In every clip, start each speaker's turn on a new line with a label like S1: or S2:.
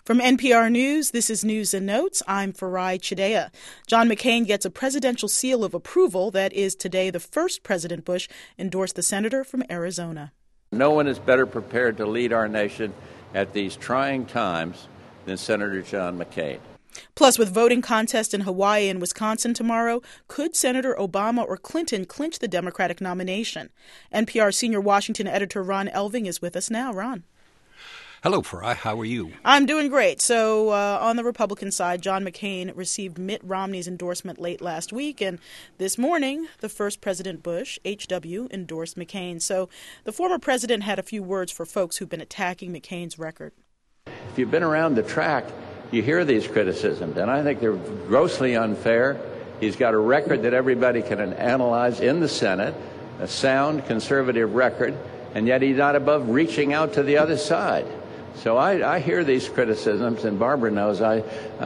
S1: From NPR News, this is News and Notes. I'm Farai Chideya. John McCain gets a presidential seal of approval. That is today the first President Bush endorsed the senator from Arizona.
S2: No one is better prepared to lead our nation at these trying times than Senator John McCain.
S1: Plus, with voting contests in Hawaii and Wisconsin tomorrow, could Senator Obama or Clinton clinch the Democratic nomination? NPR senior Washington editor Ron Elving is with us now. Ron.
S3: Hello, Farai. How are you?
S1: I'm doing great. So on the Republican side, John McCain received Mitt Romney's endorsement late last week, and this morning, the first President Bush, H.W., endorsed McCain. So the former president had a few words for folks who've been attacking McCain's record.
S2: If you've been around the track, you hear these criticisms, and I think they're grossly unfair. He's got a record that everybody can analyze in the Senate, a sound conservative record, and yet he's not above reaching out to the other side. So I hear these criticisms, and Barbara knows I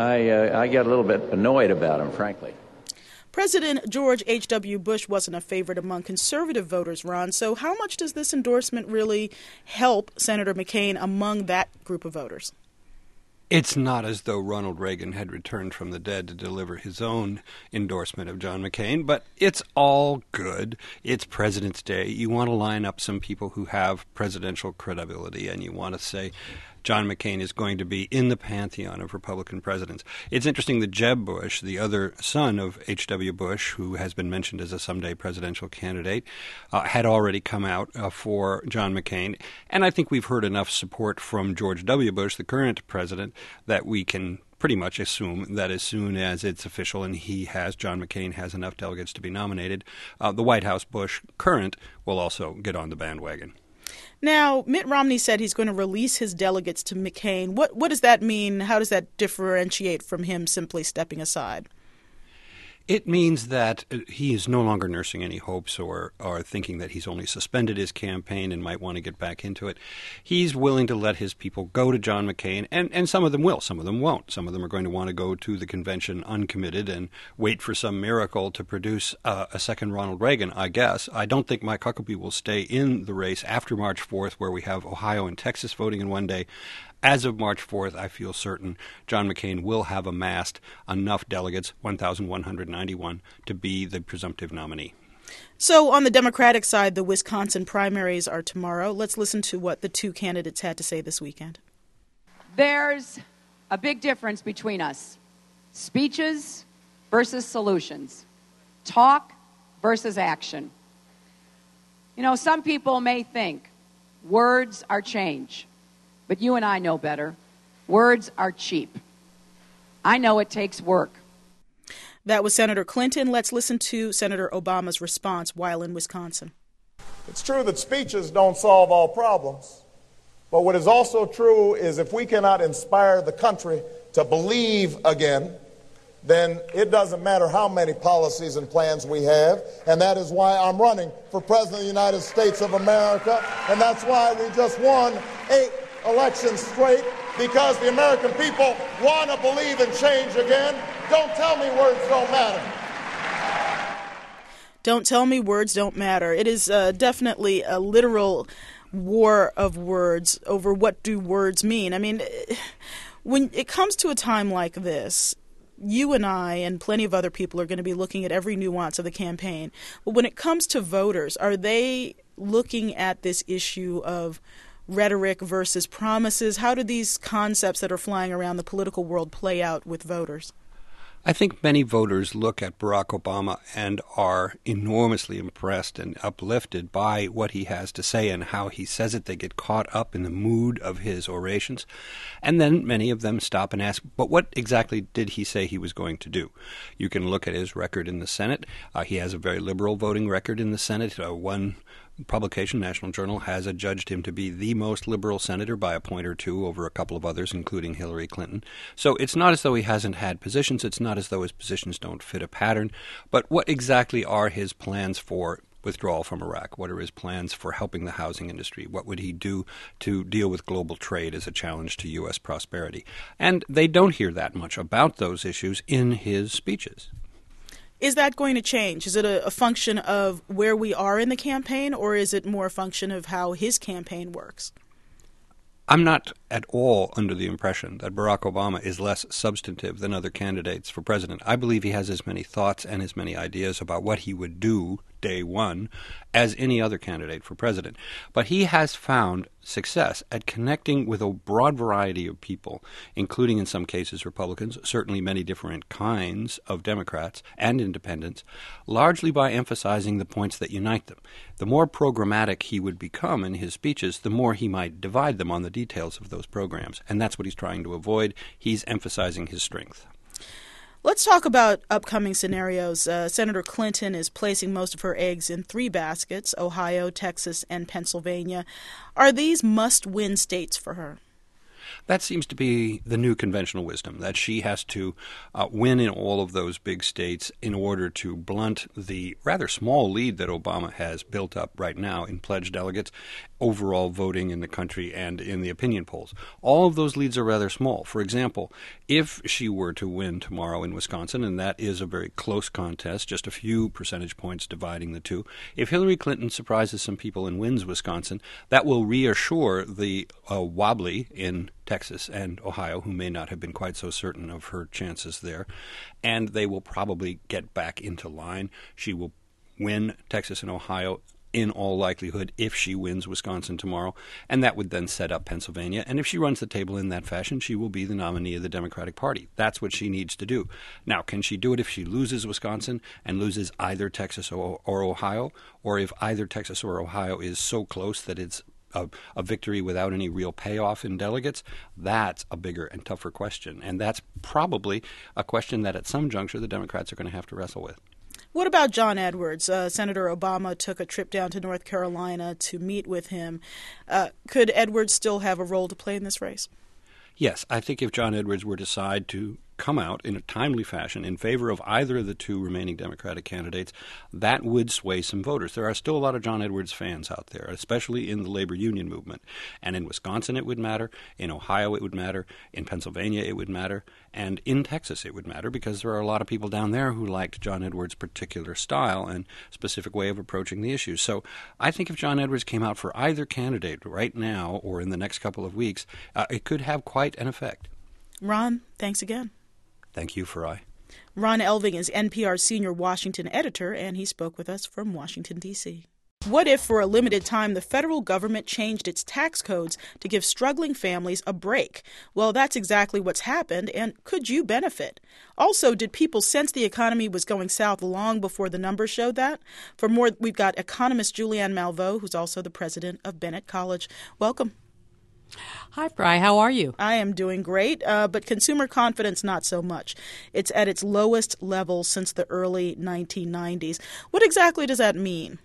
S2: get a little bit annoyed about them, frankly.
S1: President George H.W. Bush wasn't a favorite among conservative voters, Ron. So how much does this endorsement really help Senator McCain among that group of voters?
S3: It's not as though Ronald Reagan had returned from the dead to deliver his own endorsement of John McCain, but it's all good. It's President's Day. You want to line up some people who have presidential credibility, and you want to say John McCain is going to be in the pantheon of Republican presidents. It's interesting that Jeb Bush, the other son of H.W. Bush, who has been mentioned as a someday presidential candidate, had already come out for John McCain. And I think we've heard enough support from George W. Bush, the current president, that we can pretty much assume that as soon as it's official and John McCain has enough delegates to be nominated, the White House Bush current will also get on the bandwagon.
S1: Now, Mitt Romney said he's going to release his delegates to McCain. What does that mean? How does that differentiate from him simply stepping aside?
S3: It means that he is no longer nursing any hopes or thinking that he's only suspended his campaign and might want to get back into it. He's willing to let his people go to John McCain, and some of them will, some of them won't. Some of them are going to want to go to the convention uncommitted and wait for some miracle to produce a second Ronald Reagan, I guess. I don't think Mike Huckabee will stay in the race after March 4th, where we have Ohio and Texas voting in one day. As of March 4th, I feel certain John McCain will have amassed enough delegates, 1,191, to be the presumptive nominee.
S1: So on the Democratic side, the Wisconsin primaries are tomorrow. Let's listen to what the two candidates had to say this weekend.
S4: There's a big difference between us. Speeches versus solutions. Talk versus action. You know, some people may think words are change. But you and I know better. Words are cheap. I know it takes work.
S1: That was Senator Clinton. Let's listen to Senator Obama's response while in Wisconsin.
S5: It's true that speeches don't solve all problems. But what is also true is if we cannot inspire the country to believe again, then it doesn't matter how many policies and plans we have. And that is why I'm running for President of the United States of America. And that's why we just won 8 elections straight, because the American people want to believe in change again. Don't tell me words don't matter.
S1: Don't tell me words don't matter. It is definitely a literal war of words over what do words mean. I mean, when it comes to a time like this, you and I and plenty of other people are going to be looking at every nuance of the campaign. But when it comes to voters, are they looking at this issue of rhetoric versus promises? How do these concepts that are flying around the political world play out with voters?
S3: I think many voters look at Barack Obama and are enormously impressed and uplifted by what he has to say and how he says it. They get caught up in the mood of his orations. And then many of them stop and ask, but what exactly did he say he was going to do? You can look at his record in the Senate. He has a very liberal voting record in the Senate. One publication, National Journal, has adjudged him to be the most liberal senator by a point or two over a couple of others, including Hillary Clinton. So it's not as though he hasn't had positions. It's not as though his positions don't fit a pattern. But what exactly are his plans for withdrawal from Iraq? What are his plans for helping the housing industry? What would he do to deal with global trade as a challenge to U.S. prosperity? And they don't hear that much about those issues in his speeches.
S1: Is that going to change? Is it a function of where we are in the campaign, or is it more a function of how his campaign works?
S3: I'm not at all under the impression that Barack Obama is less substantive than other candidates for president. I believe he has as many thoughts and as many ideas about what he would do day one as any other candidate for president. But he has found success at connecting with a broad variety of people, including in some cases Republicans, certainly many different kinds of Democrats and independents, largely by emphasizing the points that unite them. The more programmatic he would become in his speeches, the more he might divide them on the details of those programs. And that's what he's trying to avoid. He's emphasizing his strength.
S1: Let's talk about upcoming scenarios. Senator Clinton is placing most of her eggs in 3 baskets: Ohio, Texas, and Pennsylvania. Are these must-win states for her?
S3: That seems to be the new conventional wisdom, that she has to win in all of those big states in order to blunt the rather small lead that Obama has built up right now in pledged delegates, overall voting in the country, and in the opinion polls. All of those leads are rather small. For example, if she were to win tomorrow in Wisconsin, and that is a very close contest, just a few percentage points dividing the two, if Hillary Clinton surprises some people and wins Wisconsin, that will reassure the wobbly in Texas and Ohio, who may not have been quite so certain of her chances there, and they will probably get back into line. She will win Texas and Ohio in all likelihood if she wins Wisconsin tomorrow, and that would then set up Pennsylvania. And if she runs the table in that fashion, she will be the nominee of the Democratic Party. That's what she needs to do. Now, can she do it if she loses Wisconsin and loses either Texas or Ohio, or if either Texas or Ohio is so close that it's a victory without any real payoff in delegates? That's a bigger and tougher question, and that's probably a question that at some juncture the Democrats are going to have to wrestle with.
S1: What about John Edwards? Senator Obama took a trip down to North Carolina to meet with him. Could Edwards still have a role to play in this race?
S3: Yes, I think if John Edwards were to decide to come out in a timely fashion in favor of either of the 2 remaining Democratic candidates, that would sway some voters. There are still a lot of John Edwards fans out there, especially in the labor union movement. And in Wisconsin it would matter, in Ohio it would matter, in Pennsylvania it would matter, and in Texas it would matter, because there are a lot of people down there who liked John Edwards' particular style and specific way of approaching the issues. So I think if John Edwards came out for either candidate right now or in the next couple of weeks, it could have quite an effect.
S1: Ron, thanks again.
S3: Thank you, Farai.
S1: Ron Elving is NPR's senior Washington editor, and he spoke with us from Washington, D.C. What if, for a limited time, the federal government changed its tax codes to give struggling families a break? Well, that's exactly what's happened, and could you benefit? Also, did people sense the economy was going south long before the numbers showed that? For more, we've got economist Julianne Malveaux, who's also the president of Bennett College. Welcome.
S6: Hi, Fry. How are you?
S1: I am doing great, but consumer confidence not so much. It's at its lowest level since the early 1990s. What exactly does that mean?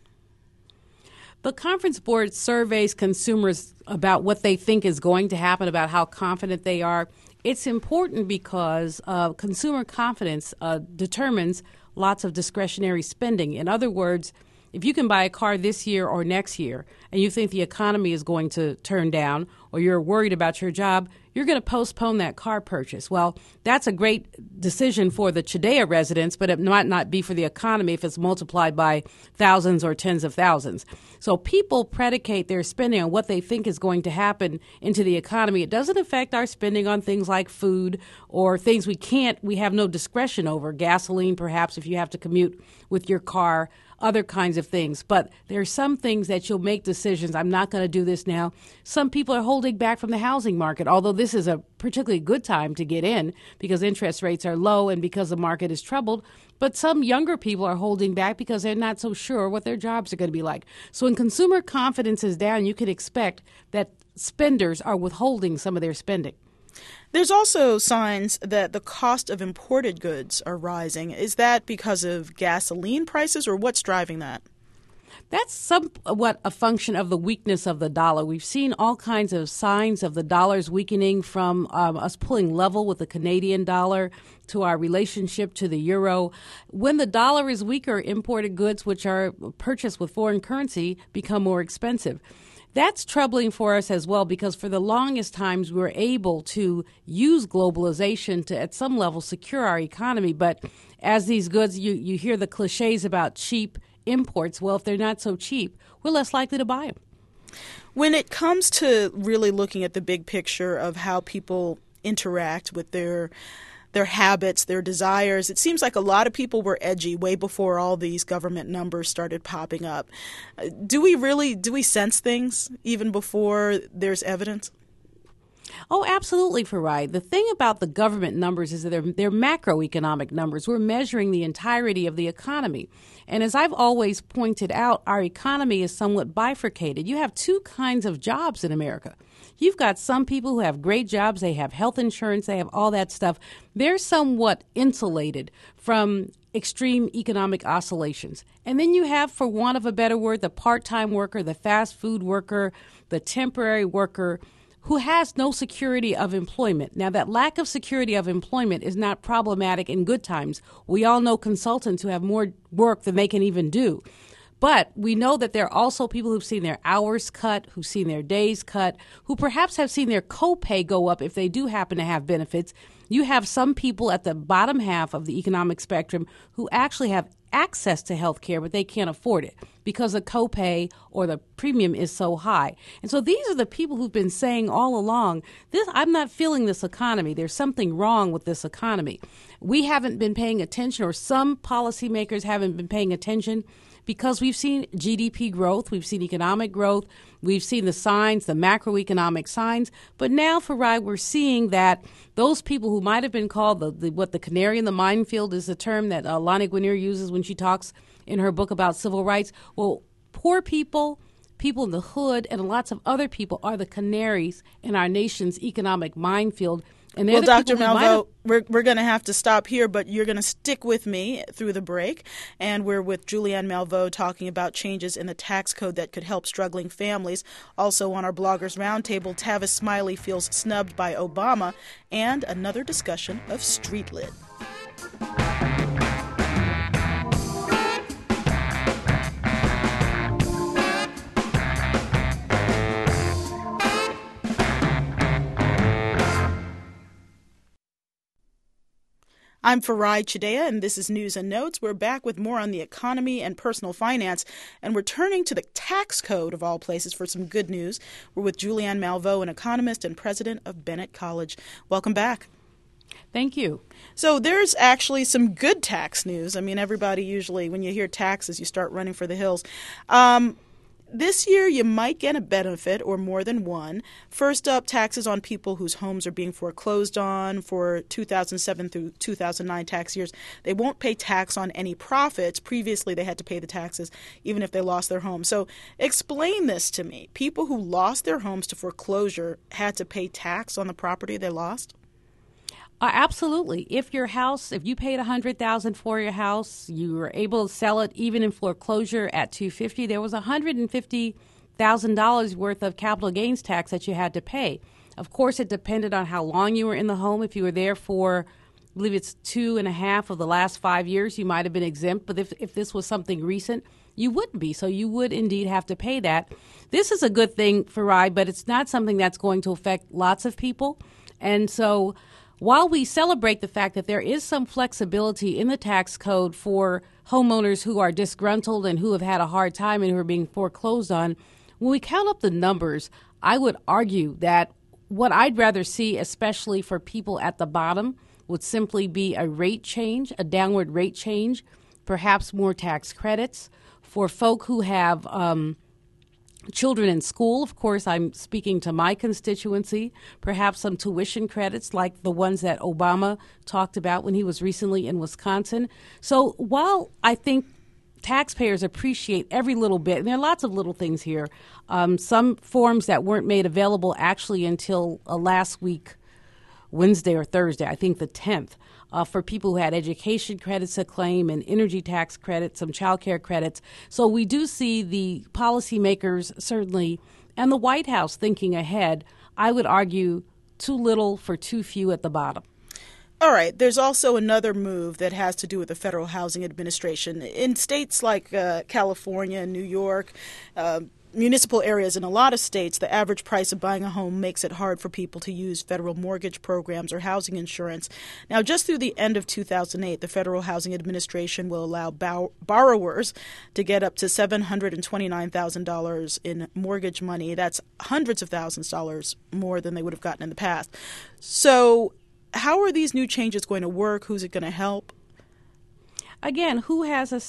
S6: The Conference Board surveys consumers about what they think is going to happen, about how confident they are. It's important because consumer confidence determines lots of discretionary spending. In other words, if you can buy a car this year or next year and you think the economy is going to turn down or you're worried about your job, you're going to postpone that car purchase. Well, that's a great decision for the Chedea residents, but it might not be for the economy if it's multiplied by thousands or tens of thousands. So people predicate their spending on what they think is going to happen into the economy. It doesn't affect our spending on things like food or things we have no discretion over, gasoline perhaps if you have to commute with your car, other kinds of things. But there are some things that you'll make decisions. I'm not going to do this now. Some people are holding back from the housing market, although this is a particularly good time to get in because interest rates are low and because the market is troubled. But some younger people are holding back because they're not so sure what their jobs are going to be like. So when consumer confidence is down, you can expect that spenders are withholding some of their spending.
S1: There's also signs that the cost of imported goods are rising. Is that because of gasoline prices, or what's driving that?
S6: That's somewhat a function of the weakness of the dollar. We've seen all kinds of signs of the dollar's weakening, from us pulling level with the Canadian dollar to our relationship to the euro. When the dollar is weaker, imported goods, which are purchased with foreign currency, become more expensive. That's troubling for us as well because for the longest times we were able to use globalization to at some level secure our economy. But as these goods, you hear the cliches about cheap imports. Well, if they're not so cheap, we're less likely to buy them.
S1: When it comes to really looking at the big picture of how people interact with their habits, their desires, it seems like a lot of people were edgy way before all these government numbers started popping up. Do we sense things even before there's evidence?
S6: Oh, absolutely, Farai. The thing about the government numbers is that they're macroeconomic numbers. We're measuring the entirety of the economy. And as I've always pointed out, our economy is somewhat bifurcated. You have two kinds of jobs in America. You've got some people who have great jobs, they have health insurance, they have all that stuff. They're somewhat insulated from extreme economic oscillations. And then you have, for want of a better word, the part-time worker, the fast food worker, the temporary worker, who has no security of employment. Now, that lack of security of employment is not problematic in good times. We all know consultants who have more work than they can even do. But we know that there are also people who've seen their hours cut, who've seen their days cut, who perhaps have seen their copay go up if they do happen to have benefits. You have some people at the bottom half of the economic spectrum who actually have access to health care, but they can't afford it because the copay or the premium is so high. And so these are the people who've been saying all along, I'm not feeling this economy. There's something wrong with this economy. We haven't been paying attention, or some policymakers haven't been paying attention, because we've seen GDP growth, we've seen economic growth, we've seen the signs, the macroeconomic signs. But now, Farai, we're seeing that those people who might have been called the canary in the minefield is the term that Lani Guinier uses when she talks in her book about civil rights. Well, poor people, people in the hood, and lots of other people are the canaries in our nation's economic minefield. And
S1: well, Dr. Malveaux, we're going to have to stop here, but you're going to stick with me through the break. And we're with Julianne Malveaux talking about changes in the tax code that could help struggling families. Also on our Bloggers Roundtable, Tavis Smiley feels snubbed by Obama, and another discussion of street lit. I'm Farai Chideya, and this is News and Notes. We're back with more on the economy and personal finance, and we're turning to the tax code, of all places, for some good news. We're with Julianne Malveaux, an economist and president of Bennett College. Welcome back.
S6: Thank you.
S1: So there's actually some good tax news. I mean, everybody usually, when you hear taxes, you start running for the hills. This year, you might get a benefit, or more than one. First up, taxes on people whose homes are being foreclosed on for 2007 through 2009 tax years. They won't pay tax on any profits. Previously, they had to pay the taxes even if they lost their home. So explain this to me. People who lost their homes to foreclosure had to pay tax on the property they lost?
S6: Absolutely. If you paid $100,000 for your house, you were able to sell it even in foreclosure at $250,000. There was $150,000 worth of capital gains tax that you had to pay. Of course, it depended on how long you were in the home. If you were there for, I believe it's 2.5 of the last 5 years, you might have been exempt. But if this was something recent, you wouldn't be. So you would indeed have to pay that. This is a good thing, Farai, but it's not something that's going to affect lots of people. And so while we celebrate the fact that there is some flexibility in the tax code for homeowners who are disgruntled and who have had a hard time and who are being foreclosed on, when we count up the numbers, I would argue that what I'd rather see, especially for people at the bottom, would simply be a rate change, a downward rate change, perhaps more tax credits. For folk who have children in school, of course, I'm speaking to my constituency, perhaps some tuition credits like the ones that Obama talked about when he was recently in Wisconsin. So while I think taxpayers appreciate every little bit, and there are lots of little things here, some forms that weren't made available actually until last week, Wednesday or Thursday, I think the 10th, for people who had education credits to claim and energy tax credits, some child care credits. So we do see the policymakers certainly and the White House thinking ahead. I would argue too little for too few at the bottom.
S1: All right. There's also another move that has to do with the Federal Housing Administration. In states like California and New York, municipal areas in a lot of states, the average price of buying a home makes it hard for people to use federal mortgage programs or housing insurance. Now, just through the end of 2008, the Federal Housing Administration will allow borrowers to get up to $729,000 in mortgage money. That's hundreds of thousands of dollars more than they would have gotten in the past. So how are these new changes going to work? Who's it going to help?
S6: Again, who has a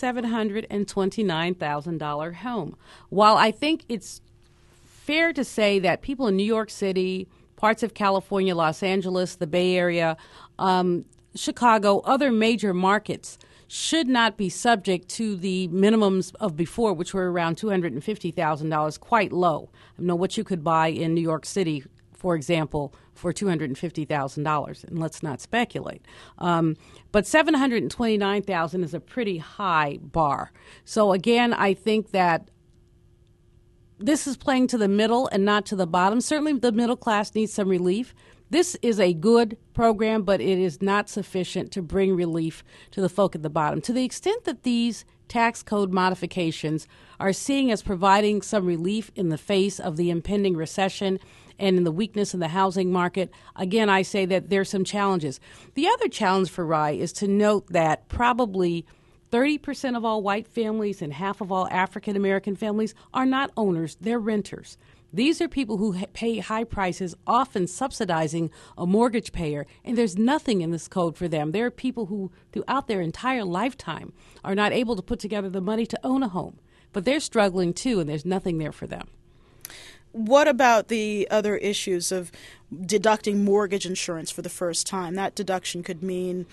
S6: $729,000 home? While I think it's fair to say that people in New York City, parts of California, Los Angeles, the Bay Area, Chicago, other major markets should not be subject to the minimums of before, which were around $250,000, quite low. I know what you could buy in New York City, for example, for $250,000, and let's not speculate. But $729,000 is a pretty high bar. So again, I think that this is playing to the middle and not to the bottom. Certainly the middle class needs some relief. This is a good program, but it is not sufficient to bring relief to the folk at the bottom. To the extent that these tax code modifications are seen as providing some relief in the face of the impending recession and in the weakness in the housing market, again, I say that there's some challenges. The other challenge for Rye is to note that probably 30% of all white families and half of all African American families are not owners, they're renters. These are people who pay high prices, often subsidizing a mortgage payer, and there's nothing in this code for them. There are people who, throughout their entire lifetime, are not able to put together the money to own a home. But they're struggling too, and there's nothing there for them.
S1: What about the other issues of deducting mortgage insurance for the first time? That deduction could mean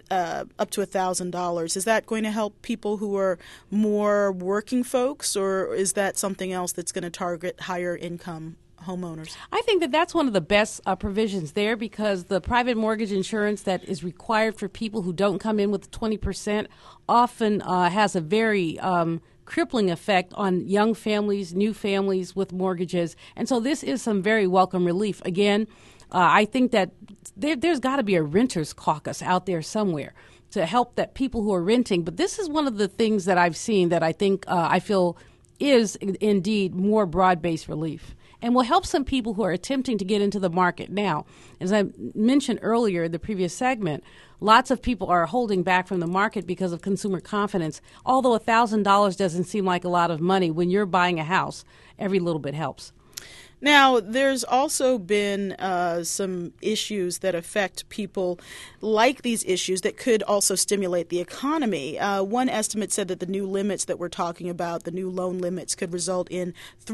S1: up to $1,000. Is that going to help people who are more working folks, or is that something else that's going to target higher income homeowners?
S6: I think that that's one of the best provisions there, because the private mortgage insurance that is required for people who don't come in with 20% often has a very crippling effect on young families, new families with mortgages. And so this is some very welcome relief. Again, I think that there's got to be a renters caucus out there somewhere to help that people who are renting. But this is one of the things that I've seen that I think I feel is indeed more broad-based relief and will help some people who are attempting to get into the market now. As I mentioned earlier in the previous segment, lots of people are holding back from the market because of consumer confidence. Although $1,000 doesn't seem like a lot of money, when you're buying a house, every little bit helps.
S1: Now, there's also been some issues that affect people like these issues that could also stimulate the economy. One estimate said that the new limits that we're talking about, the new loan limits, could result in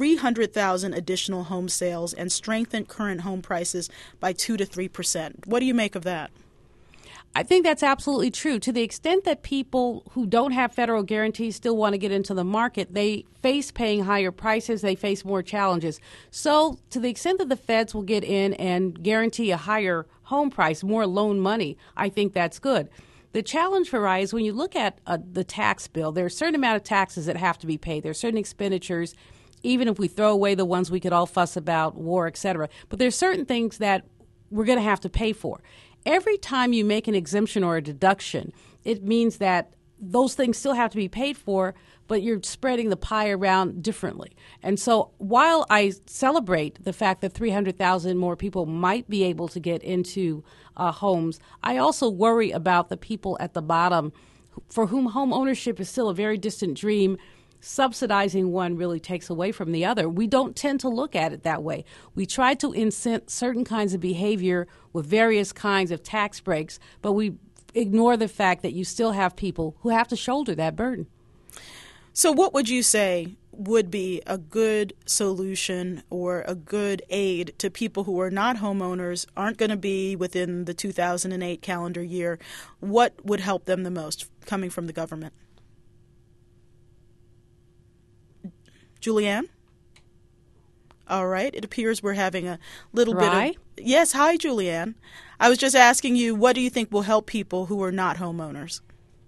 S1: 300,000 additional home sales and strengthen current home prices by 2 to 3%. What do you make of that?
S6: I think that's absolutely true. To the extent that people who don't have federal guarantees still want to get into the market, they face paying higher prices, they face more challenges. So to the extent that the feds will get in and guarantee a higher home price, more loan money, I think that's good. The challenge for Rye is when you look at the tax bill, there are a certain amount of taxes that have to be paid. There are certain expenditures, even if we throw away the ones we could all fuss about, war, et cetera. But there's certain things that we're going to have to pay for. Every time you make an exemption or a deduction, it means that those things still have to be paid for, but you're spreading the pie around differently. And so while I celebrate the fact that 300,000 more people might be able to get into homes, I also worry about the people at the bottom for whom home ownership is still a very distant dream. Subsidizing one really takes away from the other. We don't tend to look at it that way. We try to incent certain kinds of behavior with various kinds of tax breaks, but we ignore the fact that you still have people who have to shoulder that burden.
S1: So what would you say would be a good solution or a good aid to people who are not homeowners, aren't going to be within the 2008 calendar year? What would help them the most coming from the government? Julianne? All right. It appears we're having a little bit of... Yes. Hi, Julianne. I was just asking you, what do you think will help people who are not homeowners?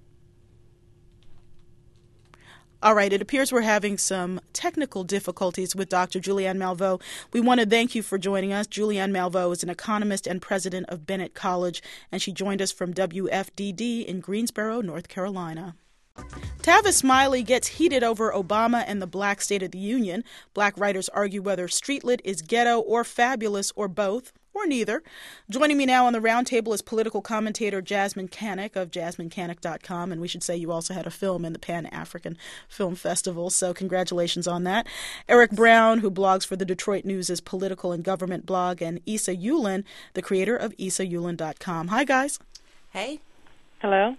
S1: All right. It appears we're having some technical difficulties with Dr. Julianne Malveaux. We want to thank you for joining us. Julianne Malveaux is an economist and president of Bennett College, and she joined us from WFDD in Greensboro, North Carolina. Tavis Smiley gets heated over Obama and the Black State of the Union. Black writers argue whether streetlit is ghetto or fabulous or both, or neither. Joining me now on the roundtable is political commentator Jasmine Canick of JasmineCanick.com, and we should say you also had a film in the Pan-African Film Festival, so congratulations on that. Eric Brown, who blogs for the Detroit News' political and government blog, and Issa Yulin, the creator of IssaYulin.com. Hi, guys.
S7: Hey.
S8: Hello.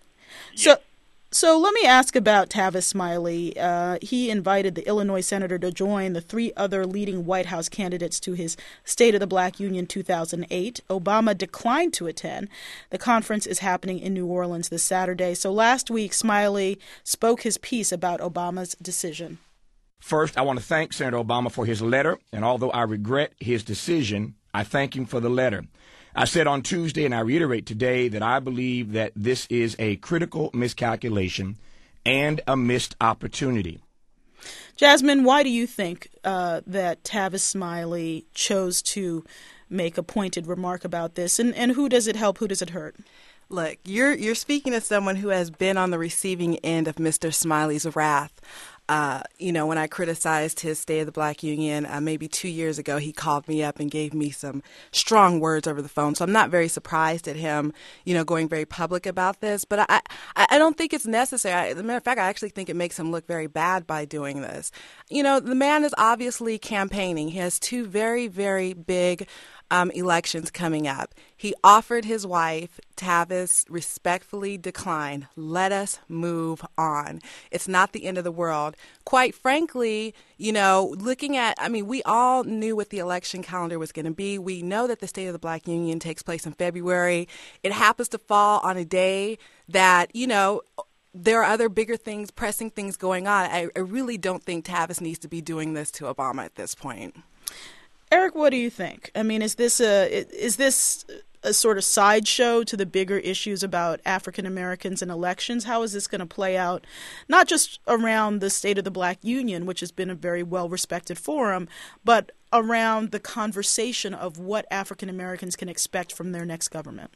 S1: So let me ask about Tavis Smiley. He invited the Illinois senator to join the three other leading White House candidates to his State of the Black Union 2008. Obama declined to attend. The conference is happening in New Orleans this Saturday. So last week, Smiley spoke his piece about Obama's decision.
S9: First, I want to thank Senator Obama for his letter, and although I regret his decision, I thank him for the letter. I said on Tuesday, and I reiterate today, that I believe that this is a critical miscalculation and a missed opportunity.
S1: Jasmine, why do you think that Tavis Smiley chose to make a pointed remark about this? And who does it help? Who does it hurt?
S7: Look, you're speaking as someone who has been on the receiving end of Mr. Smiley's wrath. When I criticized his State of the Black Union maybe 2 years ago, he called me up and gave me some strong words over the phone. So I'm not very surprised at him, going very public about this. But I don't think it's necessary. As a matter of fact, I actually think it makes him look very bad by doing this. The man is obviously campaigning. He has two very, very big elections coming up. He offered his wife, Tavis, respectfully declined. Let us move on. It's not the end of the world. Quite frankly, looking at, we all knew what the election calendar was going to be. We know that the State of the Black Union takes place in February. It happens to fall on a day that, there are other bigger things, pressing things going on. I really don't think Tavis needs to be doing this to Obama at this point.
S1: Eric, what do you think? Is this a sort of sideshow to the bigger issues about African Americans and elections? How is this going to play out, not just around the State of the Black Union, which has been a very well-respected forum, but around the conversation of what African Americans can expect from their next government?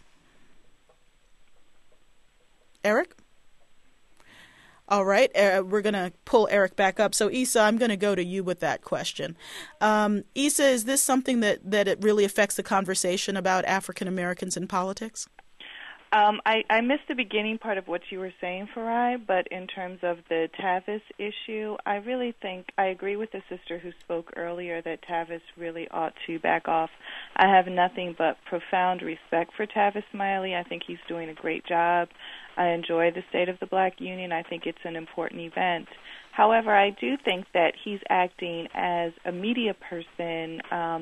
S1: Eric? All right, we're going to pull Eric back up. So, Issa, I'm going to go to you with that question. Issa, is this something that it really affects the conversation about African Americans in politics?
S8: I missed the beginning part of what you were saying, Farai, but in terms of the Tavis issue, I really think I agree with the sister who spoke earlier that Tavis really ought to back off. I have nothing but profound respect for Tavis Smiley. I think he's doing a great job. I enjoy the State of the Black Union. I think it's an important event. However, I do think that he's acting as a media person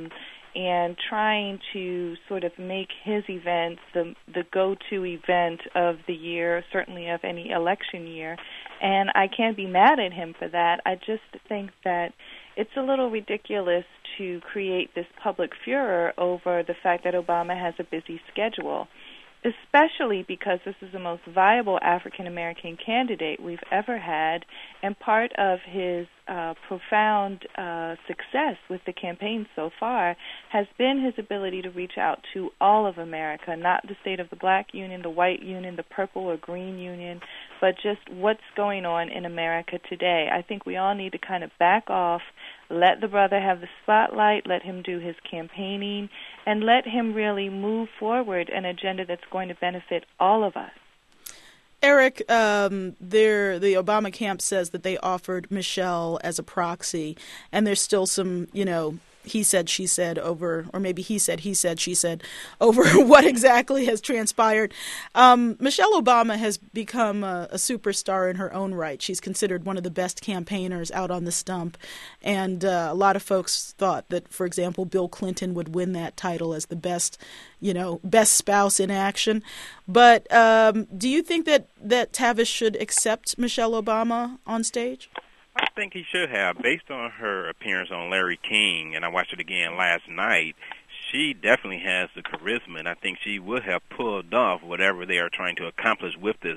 S8: and trying to sort of make his event the go-to event of the year, certainly of any election year. And I can't be mad at him for that. I just think that it's a little ridiculous to create this public furor over the fact that Obama has a busy schedule, especially because this is the most viable African-American candidate we've ever had, and part of his profound success with the campaign so far has been his ability to reach out to all of America, not the State of the Black Union, the White Union, the Purple or Green Union, but just what's going on in America today. I think we all need to kind of back off, let the brother have the spotlight, let him do his campaigning, and let him really move forward an agenda that's going to benefit all of us.
S1: Eric, the Obama camp says that they offered Michelle as a proxy, and there's still some, he said, she said over, or maybe he said, she said over what exactly has transpired. Michelle Obama has become a superstar in her own right. She's considered one of the best campaigners out on the stump. And a lot of folks thought that, for example, Bill Clinton would win that title as the best spouse in action. But do you think that Tavis should accept Michelle Obama on stage?
S10: I think he should have. Based on her appearance on Larry King, and I watched it again last night, she definitely has the charisma, and I think she would have pulled off whatever they are trying to accomplish with this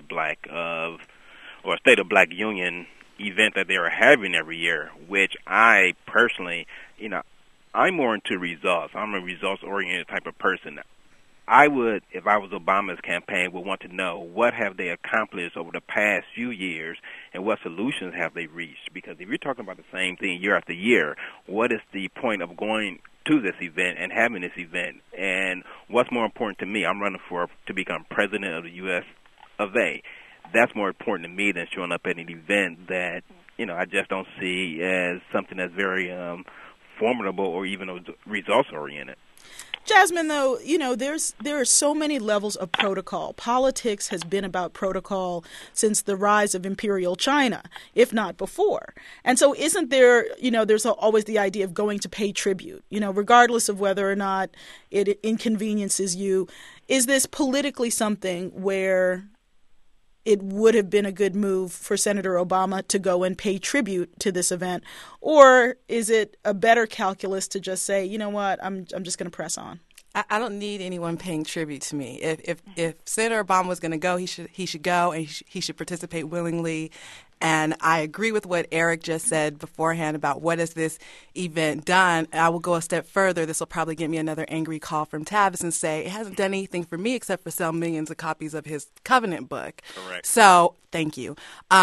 S10: State of Black Union event that they are having every year, which I personally, I'm more into results. I'm a results-oriented type of person. I would, if I was Obama's campaign, would want to know what have they accomplished over the past few years and what solutions have they reached. Because if you're talking about the same thing year after year, what is the point of going to this event and having this event? And what's more important to me? I'm running to become president of the U.S. of A. That's more important to me than showing up at an event that, I just don't see as something that's very formidable or even results-oriented.
S1: Jasmine, though, there are so many levels of protocol. Politics has been about protocol since the rise of imperial China, if not before. And so isn't there, there's always the idea of going to pay tribute, regardless of whether or not it inconveniences you. Is this politically something where it would have been a good move for Senator Obama to go and pay tribute to this event? Or is it a better calculus to just say, you know what, I'm just going to press on?
S7: I don't need anyone paying tribute to me. If Senator Obama was going to go, he should go, and he should participate willingly. And I agree with what Eric just said beforehand about what has this event done. I will go a step further. This will probably get me another angry call from Tavis and say it hasn't done anything for me except for sell millions of copies of his Covenant book.
S10: Correct.
S7: So thank you.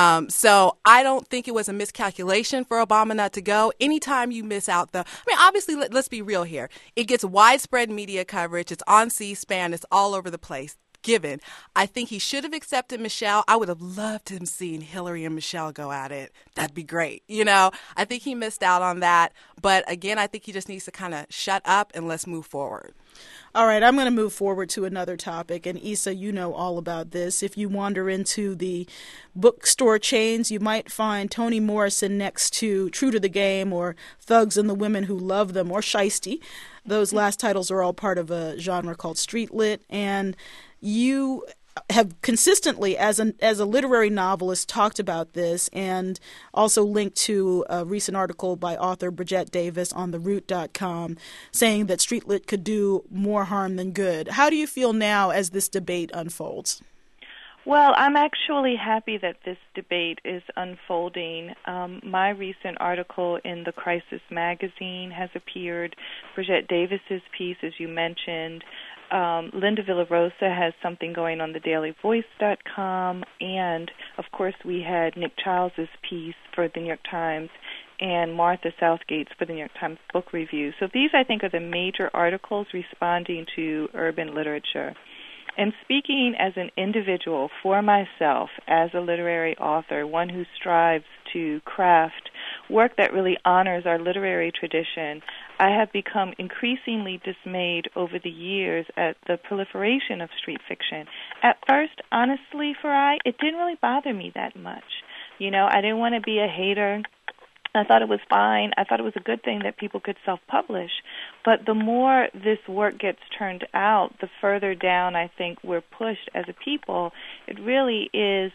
S7: So I don't think it was a miscalculation for Obama not to go. Anytime you miss out obviously, let's be real here. It gets widespread media coverage. It's on C-SPAN. It's all over the place. Given, I think he should have accepted Michelle. I would have loved to have seen Hillary and Michelle go at it. That'd be great. I think he missed out on that. But again, I think he just needs to kind of shut up and let's move forward.
S1: All right, I'm going to move forward to another topic. And Issa, you know all about this. If you wander into the bookstore chains, you might find Toni Morrison next to True to the Game or Thugs and the Women Who Love Them or Shiesty. Those last titles are all part of a genre called street lit. And you have consistently, as a literary novelist, talked about this and also linked to a recent article by author Bridgette Davis on TheRoot.com saying that street lit could do more harm than good. How do you feel now as this debate unfolds?
S8: Well, I'm actually happy that this debate is unfolding. My recent article in The Crisis magazine has appeared. Bridgette Davis's piece, as you mentioned. Linda Villarosa has something going on thedailyvoice.com, and of course we had Nick Childs' piece for the New York Times and Martha Southgate's for the New York Times Book Review. So these, I think, are the major articles responding to urban literature. And speaking as an individual for myself, as a literary author, one who strives to craft work that really honors our literary tradition, I have become increasingly dismayed over the years at the proliferation of street fiction. At first, honestly, it didn't really bother me that much. I didn't want to be a hater. I thought it was fine. I thought it was a good thing that people could self-publish. But the more this work gets turned out, the further down I think we're pushed as a people. It really is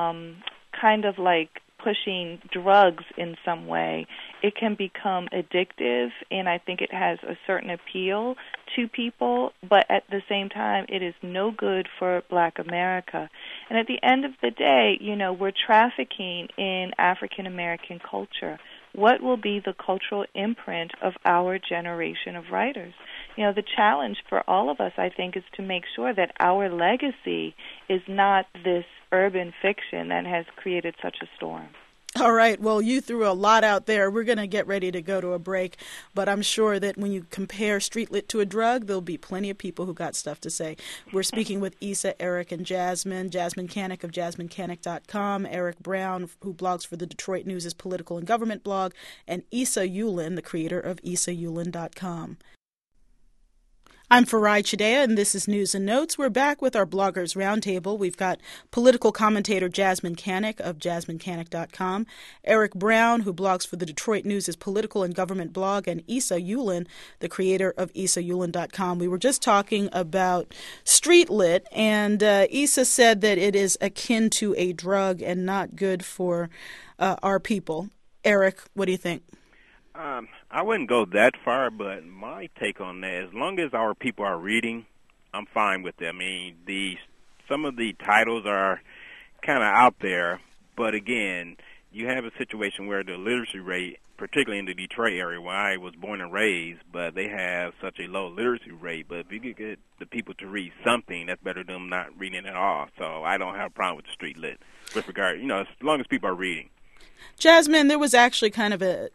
S8: kind of like pushing drugs in some way. It can become addictive, and I think it has a certain appeal to people, but at the same time, it is no good for Black America. And at the end of the day, we're trafficking in African American culture. What will be the cultural imprint of our generation of writers? The challenge for all of us, I think, is to make sure that our legacy is not this urban fiction that has created such a storm.
S1: All right. Well, you threw a lot out there. We're going to get ready to go to a break, but I'm sure that when you compare street lit to a drug, there'll be plenty of people who got stuff to say. We're speaking with Issa, Eric, and Jasmine. Jasmine Canek of JasmineCanek.com, Eric Brown, who blogs for the Detroit News' political and government blog, and Issa Yulin, the creator of IssaYulin.com. I'm Farai Chideya, and this is News and Notes. We're back with our Bloggers Roundtable. We've got political commentator Jasmine Canek of JasmineCanek.com, Eric Brown, who blogs for the Detroit News' political and government blog, and Issa Yulin, the creator of IssaYulin.com. We were just talking about street lit, and Issa said that it is akin to a drug and not good for our people. Eric, what do you think?
S10: I wouldn't go that far, but my take on that, as long as our people are reading, I'm fine with it. I mean, some of the titles are kind of out there, but again, you have a situation where the literacy rate particularly in the Detroit area where I was born and raised, but they have such a low literacy rate. But if you could get the people to read something, that's better than them not reading at all. So I don't have a problem with the street lit with regard, as long as people are reading.
S1: Jasmine, there was actually kind of a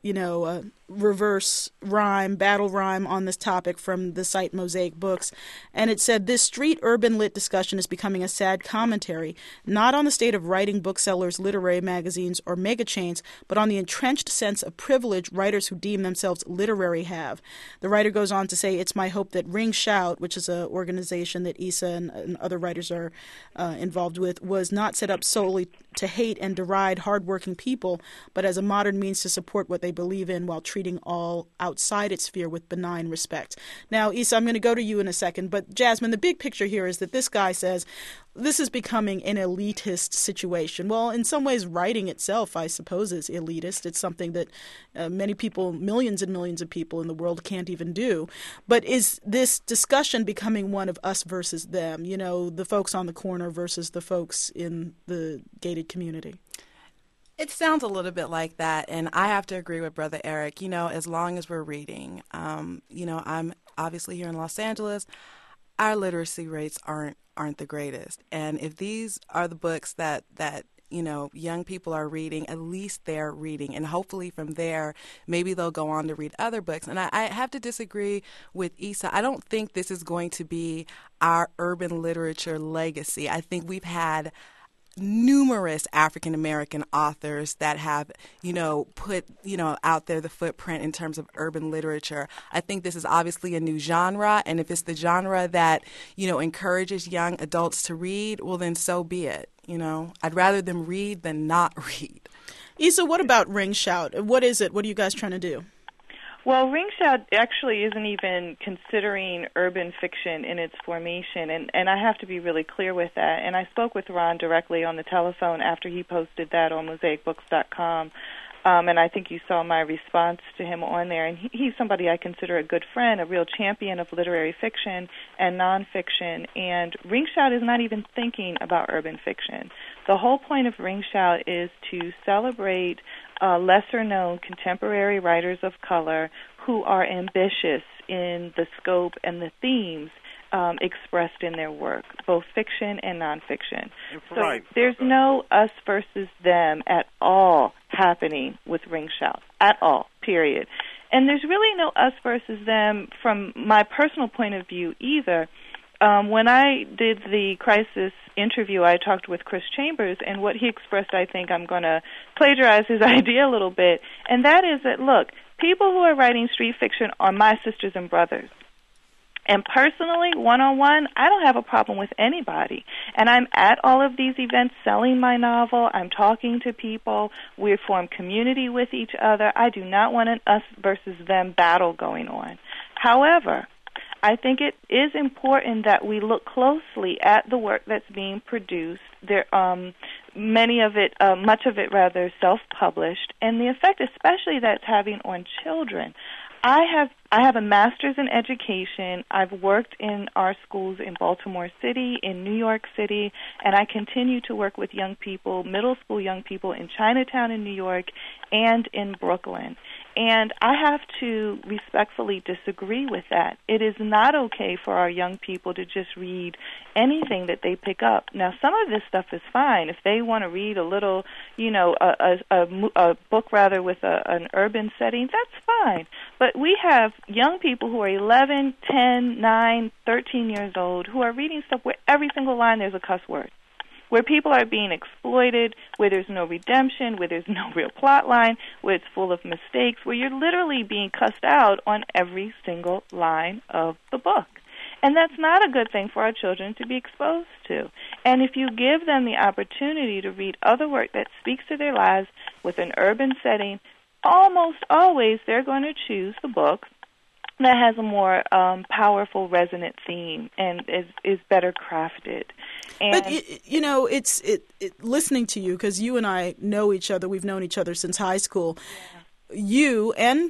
S1: reverse rhyme, battle rhyme on this topic from the site Mosaic Books, and it said, "This street urban lit discussion is becoming a sad commentary, not on the state of writing booksellers, literary magazines, or mega chains, but on the entrenched sense of privilege writers who deem themselves literary have." The writer goes on to say, "It's my hope that Ring Shout," which is an organization that Issa and other writers are involved with, was not set up solely to hate and deride hardworking people, but as a modern means to support what they believe in while treating all outside its sphere with benign respect. Now, Issa, I'm going to go to you in a second, but Jasmine, the big picture here is that this guy says this is becoming an elitist situation. Well, in some ways, writing itself, I suppose, is elitist. It's something that many people, millions and millions of people in the world can't even do. But is this discussion becoming one of us versus them? The folks on the corner versus the folks in the gated community?
S7: It sounds a little bit like that, and I have to agree with Brother Eric. As long as we're reading, I'm obviously here in Los Angeles. Our literacy rates aren't the greatest, and if these are the books that young people are reading, at least they're reading, and hopefully from there maybe they'll go on to read other books. And I have to disagree with Issa. I don't think this is going to be our urban literature legacy. I think we've had numerous African American authors that have, put, out there the footprint in terms of urban literature. I think this is obviously a new genre, and if it's the genre that, encourages young adults to read, well, then so be it. I'd rather them read than not read.
S1: Issa, what about Ring Shout? What is it? What are you guys trying to do?
S8: Well, Ring Shout actually isn't even considering urban fiction in its formation, and I have to be really clear with that. And I spoke with Ron directly on the telephone after he posted that on mosaicbooks.com, and I think you saw my response to him on there. And he's somebody I consider a good friend, a real champion of literary fiction and nonfiction, and Ring Shout is not even thinking about urban fiction. The whole point of Ring Shout is to celebrate lesser-known contemporary writers of color who are ambitious in the scope and the themes expressed in their work, both fiction and nonfiction.
S10: Right.
S8: So there's no us versus them at all happening with Ring Shout, at all, period. And there's really no us versus them from my personal point of view either. When I did the Crisis interview, I talked with Chris Chambers, and what he expressed, I think I'm going to plagiarize his idea a little bit, and that is that, look, people who are writing street fiction are my sisters and brothers. And personally, one-on-one, I don't have a problem with anybody. And I'm at all of these events selling my novel. I'm talking to people. We form community with each other. I do not want an us versus them battle going on. However, I think it is important that we look closely at the work that's being produced. There, much of it rather self-published, and the effect, especially that's having on children. I have a master's in education. I've worked in our schools in Baltimore City, in New York City, and I continue to work with young people, middle school young people in Chinatown in New York and in Brooklyn. And I have to respectfully disagree with that. It is not okay for our young people to just read anything that they pick up. Now, some of this stuff is fine. If they want to read a little, a book rather with an urban setting, that's fine. But we have young people who are 11, 10, 9, 13 years old who are reading stuff where every single line there's a cuss word, where people are being exploited, where there's no redemption, where there's no real plot line, where it's full of mistakes, where you're literally being cussed out on every single line of the book. And that's not a good thing for our children to be exposed to. And if you give them the opportunity to read other work that speaks to their lives with an urban setting, almost always they're going to choose the book that has a more powerful, resonant theme and is better crafted. And
S1: but it's listening to you, because you and I know each other. We've known each other since high school. Yeah. You and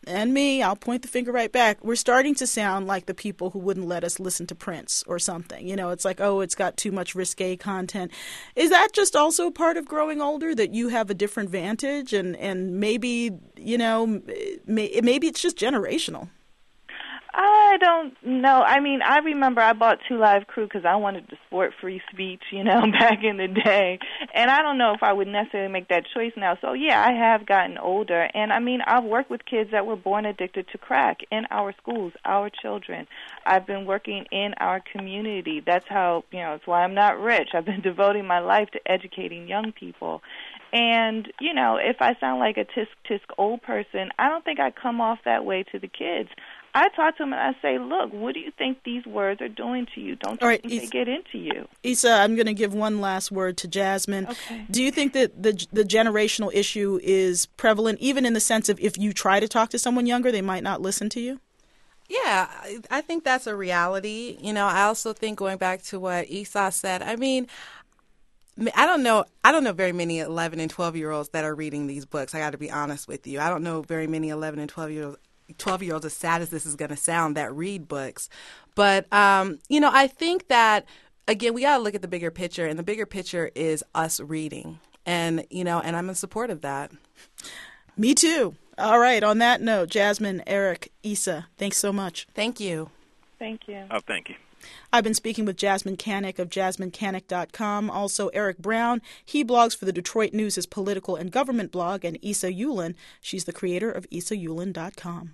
S1: and me, I'll point the finger right back. We're starting to sound like the people who wouldn't let us listen to Prince or something. You know, it's like, oh, it's got too much risque content. Is that just also part of growing older, that you have a different vantage, and maybe, you know, maybe it's just generational?
S8: I don't know. I mean, I remember I bought Two Live Crew because I wanted to support free speech, you know, back in the day. And I don't know if I would necessarily make that choice now. So, yeah, I have gotten older. And, I mean, I've worked with kids that were born addicted to crack in our schools, our children. I've been working in our community. That's how, you know, it's why I'm not rich. I've been devoting my life to educating young people. And, you know, if I sound like a tisk old person, I don't think I come off that way to the kids. I talk to them and I say, look, what do you think these words are doing to you? Don't you think they get into you?
S1: Issa, I'm going to give one last word to Jasmine.
S8: Okay.
S1: Do you think that the generational issue is prevalent, even in the sense of if you try to talk to someone younger, they might not listen to you?
S7: Yeah, I think that's a reality. You know, I also think, going back to what Issa said, I mean, I don't know very many 11 and 12-year-olds that are reading these books. I got to be honest with you. I don't know very many 11 and 12-year-olds, as sad as this is going to sound, that read books. But, you know, I think that, again, we got to look at the bigger picture, and the bigger picture is us reading. And, you know, and I'm in support of that.
S1: Me too. All right. On that note, Jasmine, Eric, Issa, thanks so much.
S7: Thank you.
S8: Thank you.
S10: Oh, thank you.
S1: I've been speaking with Jasmine Canik of JasmineCanik.com. Also, Eric Brown. He blogs for the Detroit News' political and government blog. And Issa Yulin. She's the creator of IssaYulin.com.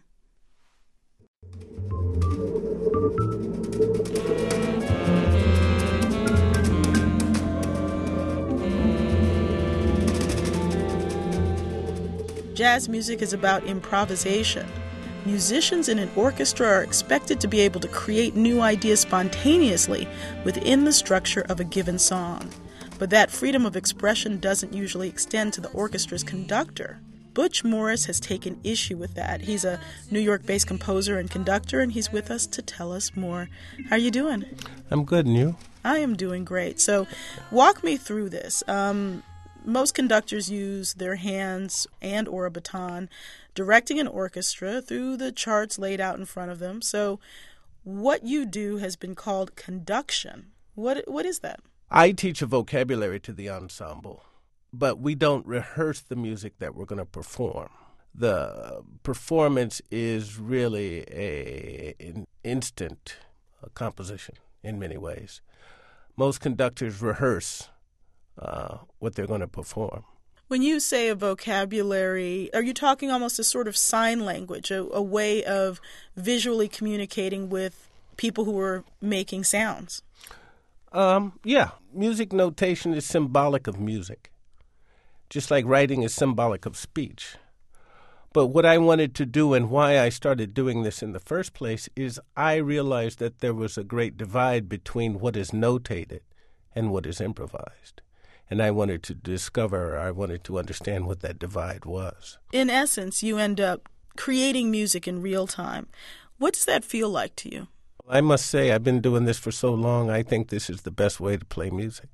S1: Jazz music is about improvisation. Musicians in an orchestra are expected to be able to create new ideas spontaneously within the structure of a given song. But that freedom of expression doesn't usually extend to the orchestra's conductor. Butch Morris has taken issue with that. He's a New York-based composer and conductor, and he's with us to tell us more. How are you doing?
S11: I'm good, and you?
S1: I am doing great. So walk me through this. Most conductors use their hands and or a baton directing an orchestra through the charts laid out in front of them. So what you do has been called conduction. What is that?
S11: I teach a vocabulary to the ensemble, but we don't rehearse the music that we're going to perform. The performance is really an instant composition in many ways. Most conductors rehearse what they're going to perform.
S1: When you say a vocabulary, are you talking almost a sort of sign language, a way of visually communicating with people who are making sounds?
S11: Yeah. Music notation is symbolic of music, just like writing is symbolic of speech. But what I wanted to do and why I started doing this in the first place is I realized that there was a great divide between what is notated and what is improvised. And I wanted to understand what that divide was.
S1: In essence, you end up creating music in real time. What does that feel like to you?
S11: I must say, I've been doing this for so long, I think this is the best way to play music.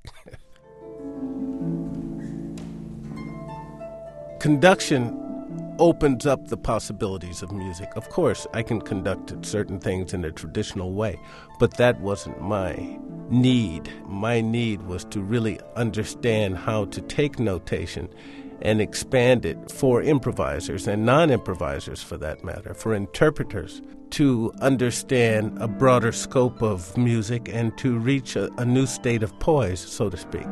S11: Conduction opens up the possibilities of music. Of course, I can conduct certain things in a traditional way, but that wasn't my need. My need was to really understand how to take notation and expand it for improvisers and non-improvisers, for that matter, for interpreters, to understand a broader scope of music and to reach a new state of poise, so to speak.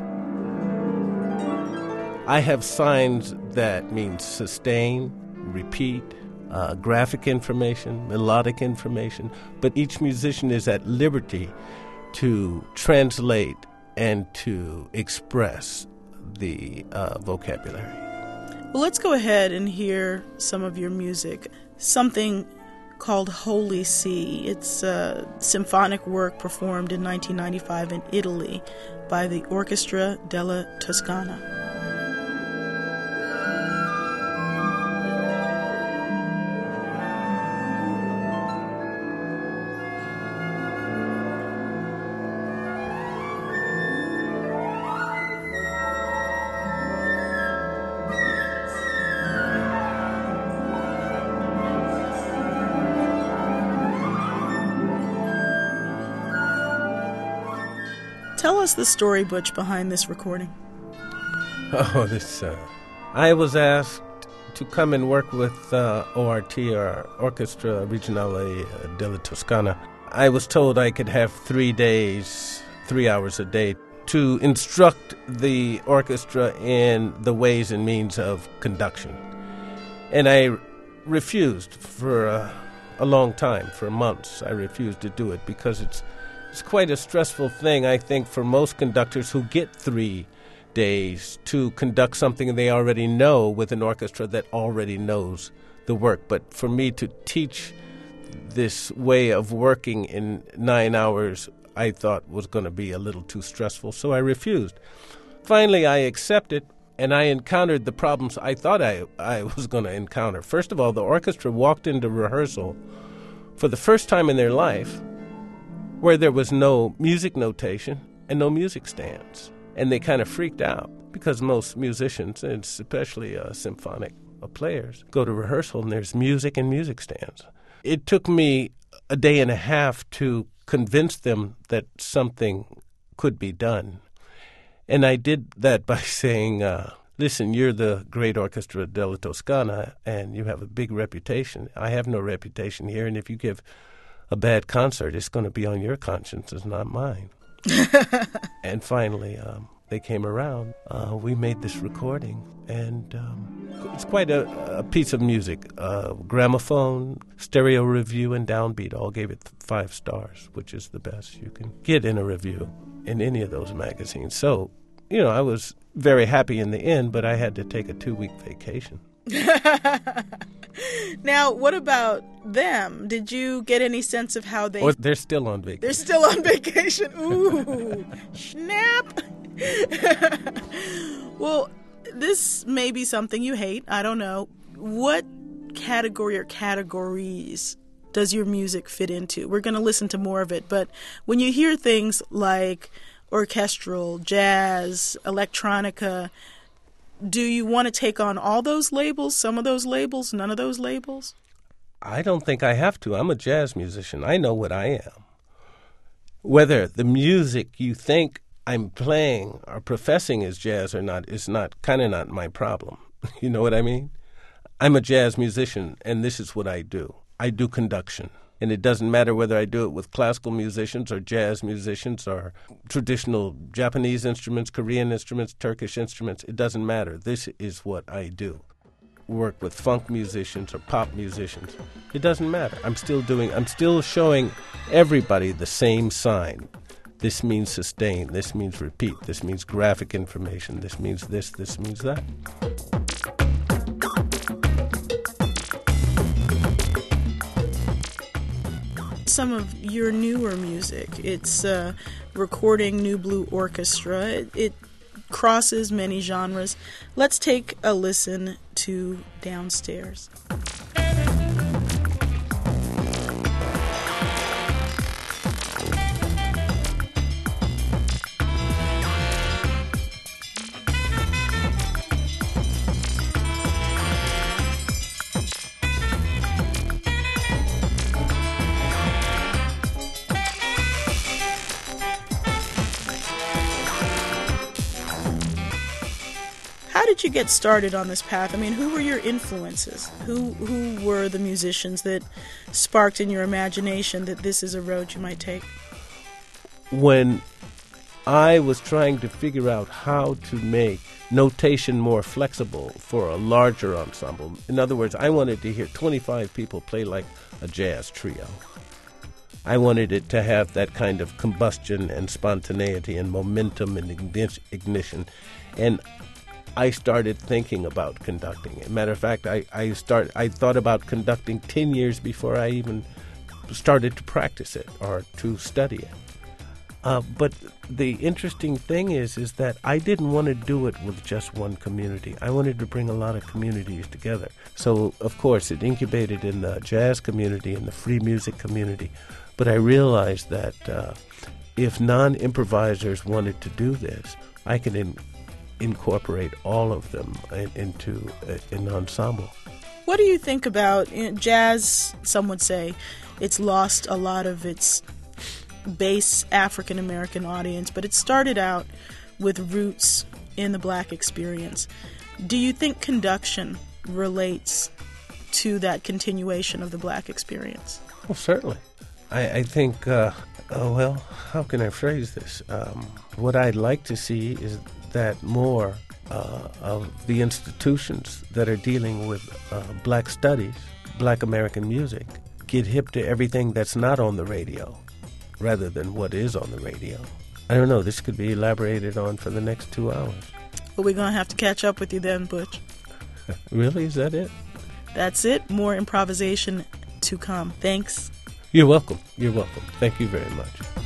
S11: I have signs that mean sustain, repeat, graphic information, melodic information, but each musician is at liberty to translate and to express the vocabulary.
S1: Well, let's go ahead and hear some of your music. Something called Holy See. It's a symphonic work performed in 1995 in Italy by the Orchestra della Toscana. Tell us the story, Butch, behind this recording.
S11: I was asked to come and work with ORT, or Orchestra Regionale della Toscana. I was told I could have 3 days, 3 hours a day, to instruct the orchestra in the ways and means of conduction. And I refused for a long time, for months. I refused to do it because it's quite a stressful thing, I think, for most conductors who get 3 days to conduct something they already know with an orchestra that already knows the work. But for me to teach this way of working in 9 hours, I thought was going to be a little too stressful, so I refused. Finally, I accepted, and I encountered the problems I thought I was going to encounter. First of all, the orchestra walked into rehearsal for the first time in their life where there was no music notation and no music stands. And they kind of freaked out because most musicians, and especially symphonic players, go to rehearsal and there's music and music stands. It took me a day and a half to convince them that something could be done. And I did that by saying, listen, you're the great Orchestra della Toscana and you have a big reputation. I have no reputation here, and if you give a bad concert, it's going to be on your conscience, it's not mine. And finally, they came around. We made this recording, and it's quite a piece of music. Gramophone, Stereo Review, and Downbeat all gave it 5 stars, which is the best you can get in a review in any of those magazines. So, I was very happy in the end, but I had to take a 2-week vacation.
S1: Now, what about them? Did you get any sense of how they...
S11: Oh, they're still on vacation.
S1: They're still on vacation. Ooh, snap. Well, this may be something you hate. I don't know. What category or categories does your music fit into? We're going to listen to more of it, but when you hear things like orchestral, jazz, electronica, do you want to take on all those labels, some of those labels, none of those labels?
S11: I don't think I have to. I'm a jazz musician. I know what I am. Whether the music you think I'm playing or professing is jazz or not is not my problem. You know what I mean? I'm a jazz musician, and this is what I do. I do conduction. And it doesn't matter whether I do it with classical musicians or jazz musicians or traditional Japanese instruments, Korean instruments, Turkish instruments. It doesn't matter. This is what I do. Work with funk musicians or pop musicians. It doesn't matter. I'm still showing everybody the same sign. This means sustain. This means repeat. This means graphic information. This means this. This means that.
S1: Some of your newer music. It's recording New Blue Orchestra. It crosses many genres. Let's take a listen to Downstairs. How did you get started on this path? I mean, who were your influences? Who were the musicians that sparked in your imagination that this is a road you might take?
S11: When I was trying to figure out how to make notation more flexible for a larger ensemble, in other words, I wanted to hear 25 people play like a jazz trio. I wanted it to have that kind of combustion and spontaneity and momentum and ignition. And I started thinking about conducting. As a matter of fact, I thought about conducting 10 years before I even started to practice it or to study it. But the interesting thing is that I didn't want to do it with just one community. I wanted to bring a lot of communities together. So, of course, it incubated in the jazz community and the free music community. But I realized that if non-improvisers wanted to do this, I could incorporate all of them into an ensemble.
S1: What do you think about jazz? Some would say it's lost a lot of its base African American audience, but it started out with roots in the black experience. Do you think conduction relates to that continuation of the black experience?
S11: Well, certainly. I think, well, how can I phrase this? What I'd like to see is that more of the institutions that are dealing with black studies, black American music, get hip to everything that's not on the radio rather than what is on the radio. I don't know. This could be elaborated on for the next 2 hours.
S1: Well, we're going to have to catch up with you then, Butch.
S11: Really? Is that it?
S1: That's it. More improvisation to come. Thanks.
S11: You're welcome. You're welcome. Thank you very much.